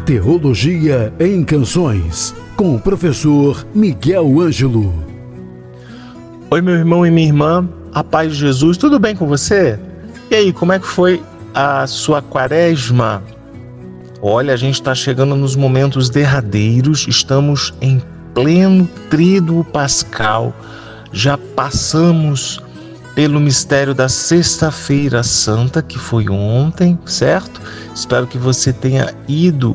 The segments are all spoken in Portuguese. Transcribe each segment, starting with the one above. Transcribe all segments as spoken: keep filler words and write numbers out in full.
Teologia em Canções, com o professor Miguel Ângelo. Oi, meu irmão e minha irmã, a paz de Jesus, tudo bem com você? E aí, como é que foi a sua quaresma? Olha, a gente está chegando nos momentos derradeiros, estamos em pleno tríduo pascal, já passamos pelo mistério da Sexta-feira Santa, que foi ontem, certo? Espero que você tenha ido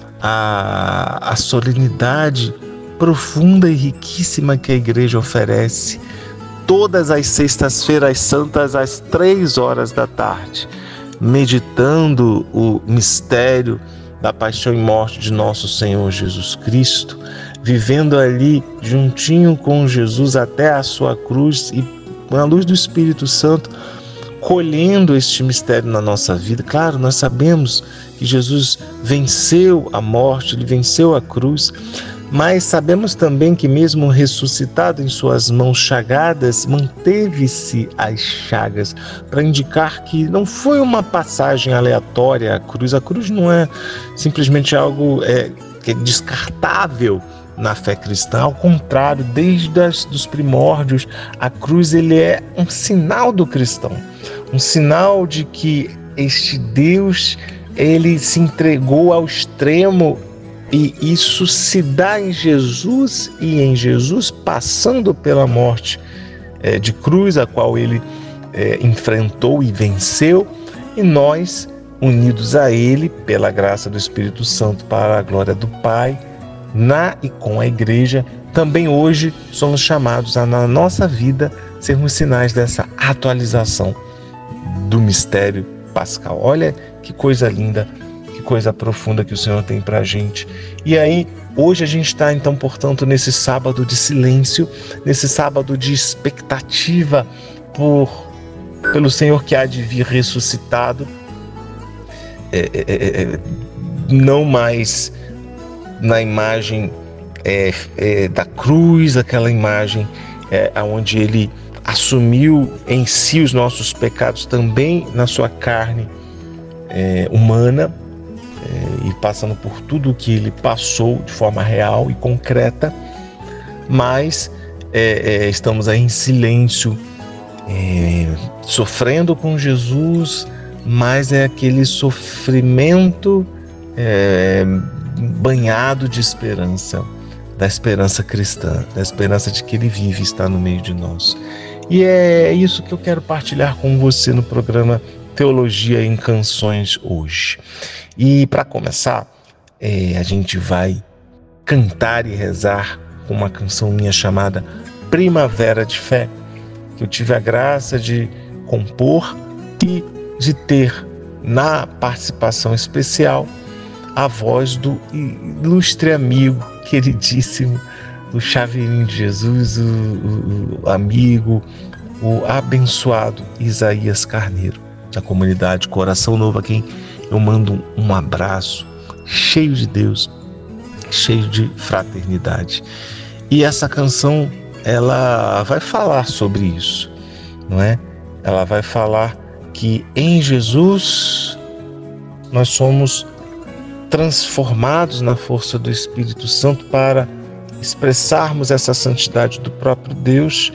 à, à solenidade profunda e riquíssima que a igreja oferece todas as sextas-feiras santas às três horas da tarde, meditando o mistério da paixão e morte de nosso Senhor Jesus Cristo, vivendo ali juntinho com Jesus até a sua cruz e com a luz do Espírito Santo, colhendo este mistério na nossa vida. Claro, nós sabemos que Jesus venceu a morte, ele venceu a cruz, mas sabemos também que mesmo ressuscitado em suas mãos chagadas, manteve-se as chagas, para indicar que não foi uma passagem aleatória a cruz. A cruz não é simplesmente algo é, que é descartável na fé cristã, ao contrário, desde os primórdios, a cruz ele é um sinal do cristão, um sinal de que este Deus ele se entregou ao extremo, e isso se dá em Jesus, e em Jesus passando pela morte é, de cruz, a qual ele é, enfrentou e venceu, e nós, unidos a ele, pela graça do Espírito Santo, para a glória do Pai, na e com a igreja, também hoje somos chamados a, na nossa vida, sermos sinais dessa atualização do mistério pascal. Olha que coisa linda, que coisa profunda que o Senhor tem para a gente. E aí, hoje a gente está, então, portanto, nesse sábado de silêncio, nesse sábado de expectativa por, pelo Senhor que há de vir ressuscitado, é, é, é, não mais na imagem é, é, da cruz, aquela imagem é, onde ele assumiu em si os nossos pecados também na sua carne é, humana, é, e passando por tudo o que ele passou de forma real e concreta, mas é, é, estamos aí em silêncio, é, sofrendo com Jesus, mas é aquele sofrimento é, banhado de esperança, da esperança cristã, da esperança de que ele vive e está no meio de nós. E é isso que eu quero partilhar com você no programa Teologia em Canções hoje. E para começar, é, a gente vai cantar e rezar com uma canção minha chamada Primavera de Fé, que eu tive a graça de compor e de ter na participação especial a voz do ilustre amigo, queridíssimo, o Chaveirinho de Jesus, o, o, o amigo, o abençoado Isaías Carneiro, da comunidade Coração Novo, a quem eu mando um abraço cheio de Deus, cheio de fraternidade. E essa canção, ela vai falar sobre isso, não é? Ela vai falar que em Jesus nós somos transformados na força do Espírito Santo para expressarmos essa santidade do próprio Deus,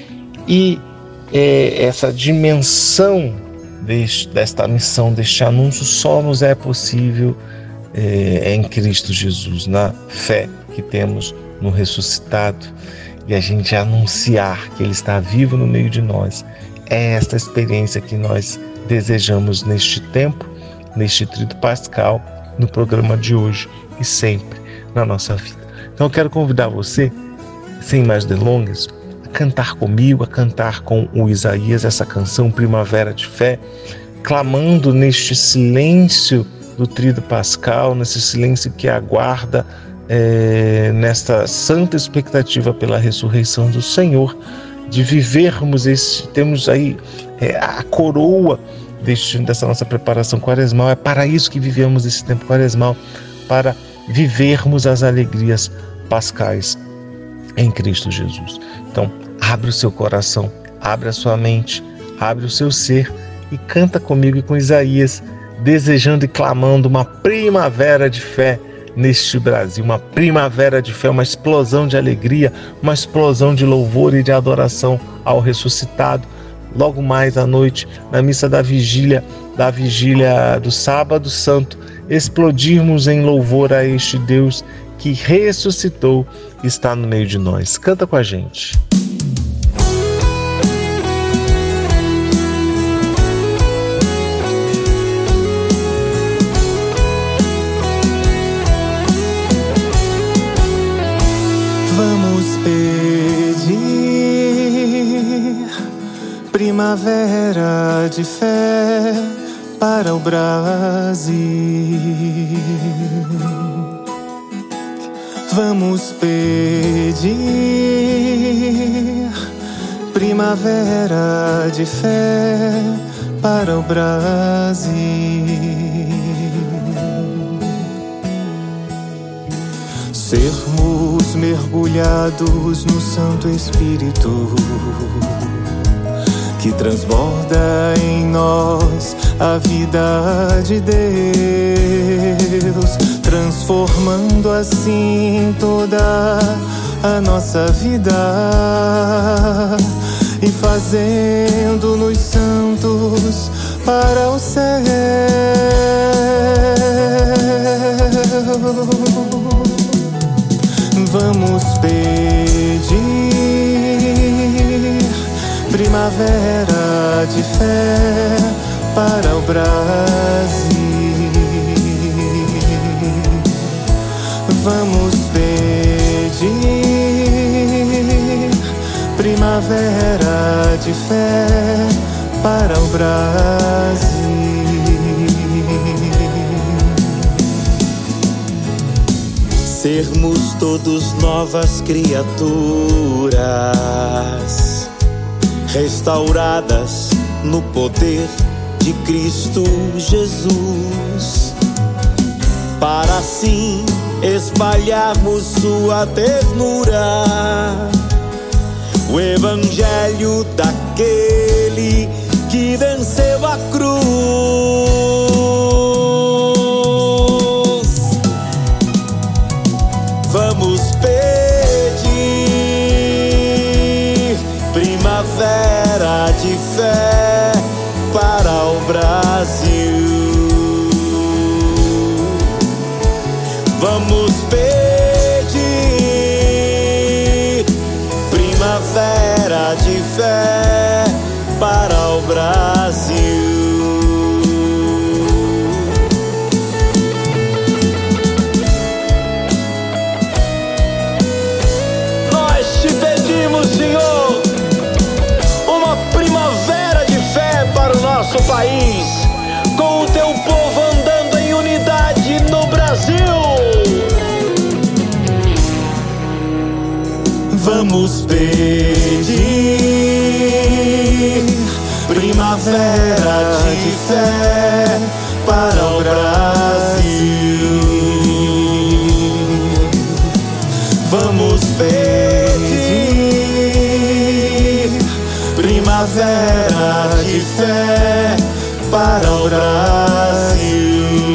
e é, essa dimensão deste, desta missão, deste anúncio, só nos é possível é, em Cristo Jesus, na fé que temos no ressuscitado, e a gente anunciar que Ele está vivo no meio de nós. É esta experiência que nós desejamos neste tempo, neste tríduo pascal, no programa de hoje e sempre na nossa vida. Então eu quero convidar você, sem mais delongas, a cantar comigo, a cantar com o Isaías essa canção Primavera de Fé, clamando neste silêncio do tríduo pascal, nesse silêncio que aguarda, é, nesta santa expectativa pela ressurreição do Senhor, de vivermos esse, temos aí é, a coroa Deste, dessa nossa preparação quaresmal. É para isso que vivemos esse tempo quaresmal, para vivermos as alegrias pascais em Cristo Jesus. Então, abre o seu coração, abre a sua mente, abre o seu ser e canta comigo e com Isaías, desejando e clamando uma primavera de fé neste Brasil, uma primavera de fé, uma explosão de alegria, uma explosão de louvor e de adoração ao ressuscitado. Logo mais à noite, na missa da vigília, da vigília do Sábado Santo, explodirmos em louvor a este Deus que ressuscitou e está no meio de nós. Canta com a gente. Vamos pedir primavera de fé para o Brasil. Vamos pedir primavera de fé para o Brasil. Sermos mergulhados no Santo Espírito, que transborda em nós a vida de Deus, transformando assim toda a nossa vida e fazendo-nos santos para o céu. Vamos pedir primavera de fé para o Brasil. Vamos pedir primavera de fé para o Brasil. Sermos todos novas criaturas, restauradas no poder de Cristo Jesus, para assim espalharmos sua ternura, o evangelho daquele que venceu a cruz. Vamos pedir primavera de fé para o Brasil. Vamos pedir primavera de fé para o Brasil. Nós te pedimos, Senhor, uma primavera de fé para o nosso país, com o teu povo andando em unidade no Brasil. Vamos pedir primavera de fé para o Brasil. Vamos pedir primavera de fé para o Brasil.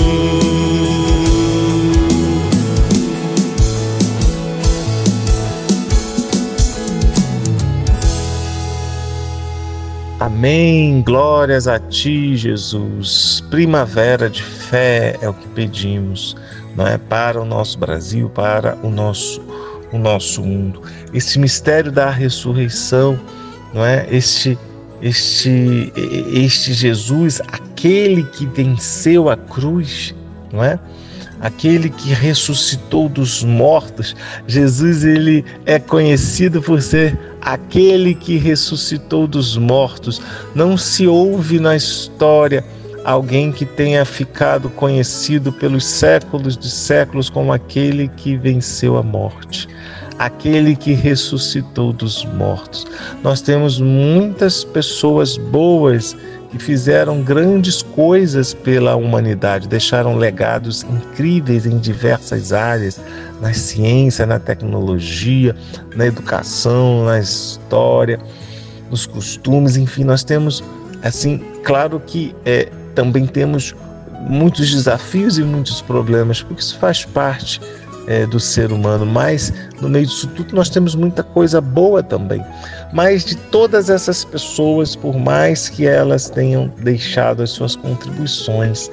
Amém, glórias a ti, Jesus. Primavera de fé é o que pedimos, não é? Para o nosso Brasil, para o nosso, o nosso mundo. Esse mistério da ressurreição, não é? Este, este, este Jesus, aquele que venceu a cruz, não é? Aquele que ressuscitou dos mortos. Jesus, ele é conhecido por ser aquele que ressuscitou dos mortos. Não se ouve na história alguém que tenha ficado conhecido pelos séculos de séculos como aquele que venceu a morte, aquele que ressuscitou dos mortos. Nós temos muitas pessoas boas que fizeram grandes coisas pela humanidade, deixaram legados incríveis em diversas áreas, na ciência, na tecnologia, na educação, na história, nos costumes, enfim, nós temos, assim, claro que é, também temos muitos desafios e muitos problemas, porque isso faz parte é, do ser humano, mas no meio disso tudo nós temos muita coisa boa também. Mas de todas essas pessoas, por mais que elas tenham deixado as suas contribuições,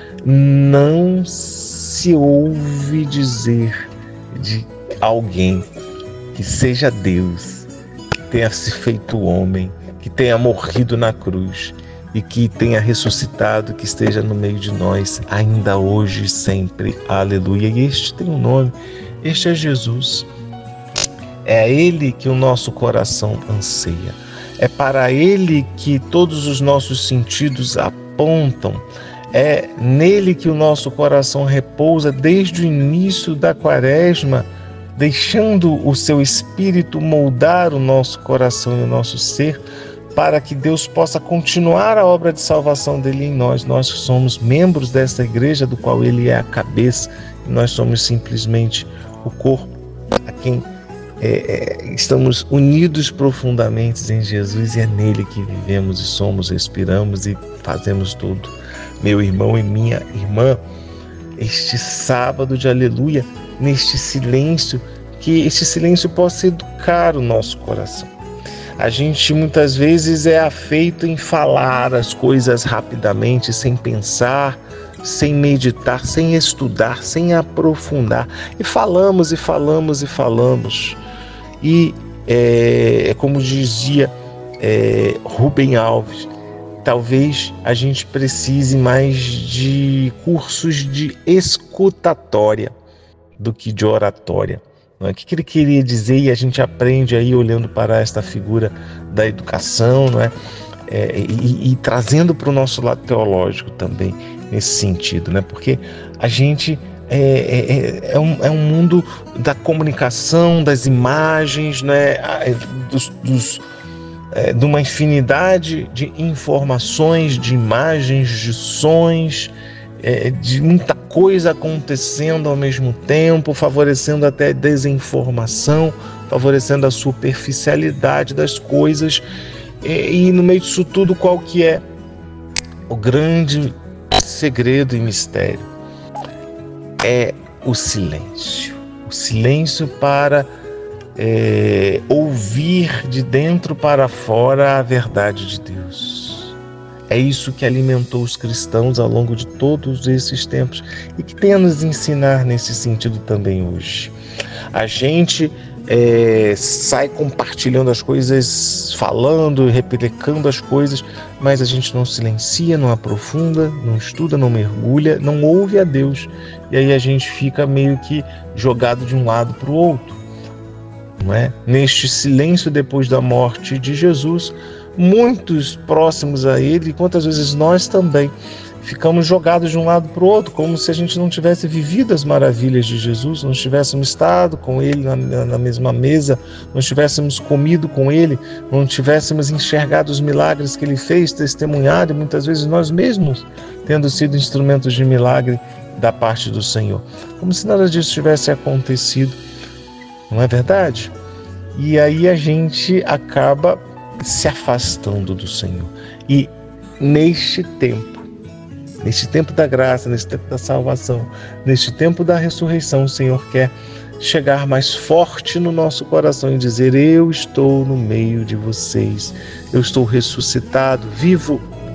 não se ouve dizer de alguém que seja Deus, que tenha se feito homem, que tenha morrido na cruz e que tenha ressuscitado, que esteja no meio de nós ainda hoje e sempre. Aleluia. E este tem um nome, este é Jesus. É a Ele que o nosso coração anseia. É para Ele que todos os nossos sentidos apontam. É nele que o nosso coração repousa desde o início da quaresma, deixando o seu Espírito moldar o nosso coração e o nosso ser, para que Deus possa continuar a obra de salvação dele em nós. Nós somos membros desta igreja, do qual ele é a cabeça, e nós somos simplesmente o corpo, a quem é, é, estamos unidos profundamente em Jesus, e é nele que vivemos e somos, respiramos e fazemos tudo. Meu irmão e minha irmã, este sábado de aleluia, neste silêncio, que este silêncio possa educar o nosso coração. A gente muitas vezes é afeito em falar as coisas rapidamente, sem pensar, sem meditar, sem estudar, sem aprofundar. E falamos e falamos e falamos. E é, como dizia é, Rubem Alves, talvez a gente precise mais de cursos de escutatória do que de oratória. Não é? O que ele queria dizer, e a gente aprende aí olhando para esta figura da educação, não é? É, e, e trazendo para o nosso lado teológico também, nesse sentido, né? Porque a gente é, é, é, um, é um mundo da comunicação, das imagens, né? dos, dos É, de uma infinidade de informações, de imagens, de sons, é, de muita coisa acontecendo ao mesmo tempo, favorecendo até a desinformação, favorecendo a superficialidade das coisas. E, e no meio disso tudo, qual que é o grande segredo e mistério? É o silêncio. O silêncio para É, ouvir de dentro para fora a verdade de Deus. É isso que alimentou os cristãos ao longo de todos esses tempos e que tem a nos ensinar nesse sentido também hoje. A gente é, sai compartilhando as coisas, falando, replicando as coisas, mas a gente não silencia, não aprofunda, não estuda, não mergulha, não ouve a Deus, e aí a gente fica meio que jogado de um lado para o outro. Não é? Neste silêncio depois da morte de Jesus, muitos próximos a ele, quantas vezes nós também ficamos jogados de um lado para o outro, como se a gente não tivesse vivido as maravilhas de Jesus, não tivéssemos estado com ele na, na mesma mesa, não tivéssemos comido com ele, não tivéssemos enxergado os milagres que ele fez, testemunhado, e muitas vezes nós mesmos tendo sido instrumentos de milagre da parte do Senhor, como se nada disso tivesse acontecido. Não é verdade? E aí a gente acaba se afastando do Senhor. E neste tempo, neste tempo da graça, neste tempo da salvação, neste tempo da ressurreição, o Senhor quer chegar mais forte no nosso coração e dizer: eu estou no meio de vocês, eu estou ressuscitado, vivo,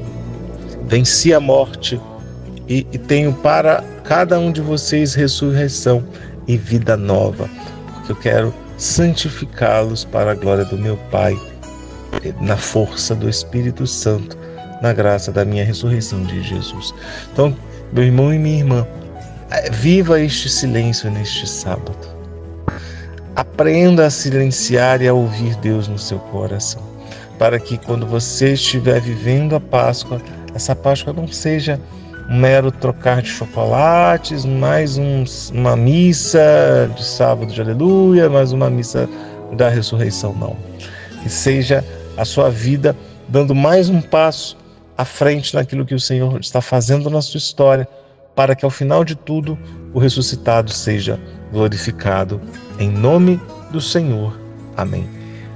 venci a morte e, e tenho para cada um de vocês ressurreição e vida nova. Eu quero santificá-los para a glória do meu Pai, na força do Espírito Santo, na graça da minha ressurreição de Jesus. Então, meu irmão e minha irmã, viva este silêncio neste sábado. Aprenda a silenciar e a ouvir Deus no seu coração, para que quando você estiver vivendo a Páscoa, essa Páscoa não seja um mero trocar de chocolates, mais um, uma missa de sábado de aleluia, mais uma missa da ressurreição, não. Que seja a sua vida dando mais um passo à frente naquilo que o Senhor está fazendo na sua história, para que ao final de tudo o ressuscitado seja glorificado. Em nome do Senhor. Amém.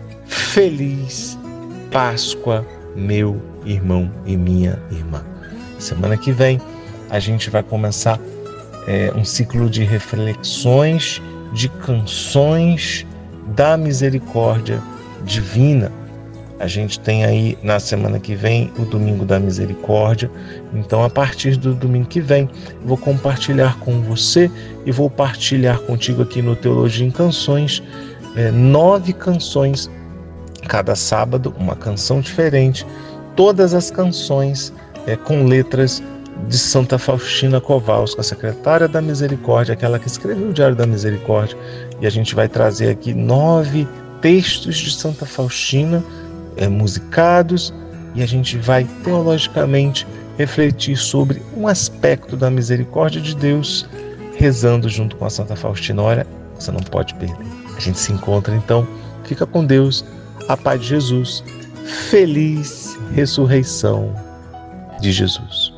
Feliz Páscoa, meu irmão e minha irmã. Semana que vem a gente vai começar é, um ciclo de reflexões, de canções da misericórdia divina. A gente tem aí na semana que vem o Domingo da Misericórdia. Então, a partir do domingo que vem, vou compartilhar com você e vou partilhar contigo aqui no Teologia em Canções é, nove canções. Cada sábado, uma canção diferente. Todas as canções é, com letras de Santa Faustina Kowalska, a secretária da Misericórdia, aquela que escreveu o Diário da Misericórdia. E a gente vai trazer aqui nove textos de Santa Faustina, É, musicados, e a gente vai teologicamente refletir sobre um aspecto da misericórdia de Deus, rezando junto com a Santa Faustina. Olha, você não pode perder. A gente se encontra então, fica com Deus, a paz de Jesus, feliz ressurreição de Jesus.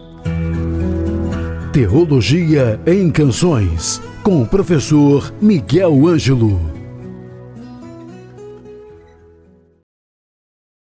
Teologia em Canções, com o professor Miguel Ângelo.